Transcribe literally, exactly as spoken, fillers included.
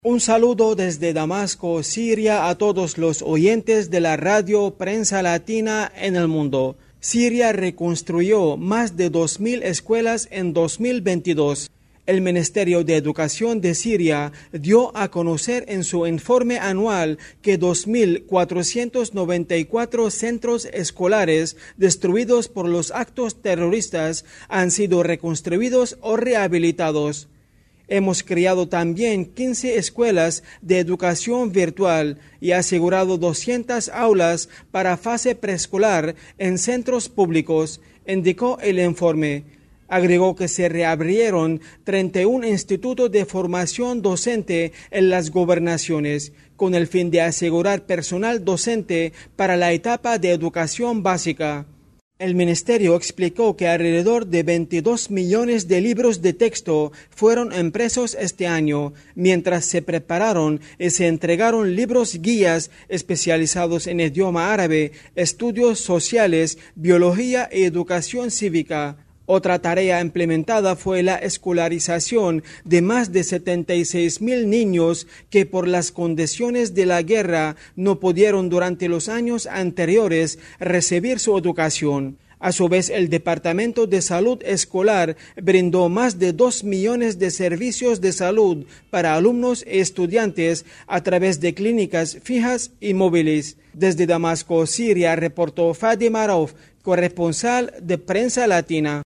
Un saludo desde Damasco, Siria, a todos los oyentes de la radio Prensa Latina en el mundo. Siria reconstruyó más de dos mil escuelas en dos mil veintidós. El Ministerio de Educación de Siria dio a conocer en su informe anual que dos mil cuatrocientos noventa y cuatro centros escolares destruidos por los actos terroristas han sido reconstruidos o rehabilitados. Hemos creado también quince escuelas de educación virtual y asegurado doscientas aulas para fase preescolar en centros públicos, indicó el informe. Agregó que se reabrieron treinta y un institutos de formación docente en las gobernaciones, con el fin de asegurar personal docente para la etapa de educación básica. El ministerio explicó que alrededor de veintidós millones de libros de texto fueron impresos este año, mientras se prepararon y se entregaron libros guías especializados en idioma árabe, estudios sociales, biología y educación cívica. Otra tarea implementada fue la escolarización de más de setenta y seis mil niños que por las condiciones de la guerra no pudieron durante los años anteriores recibir su educación. A su vez, el Departamento de Salud Escolar brindó más de dos millones de servicios de salud para alumnos y estudiantes a través de clínicas fijas y móviles. Desde Damasco, Siria, reportó Fadi Marov, corresponsal de Prensa Latina.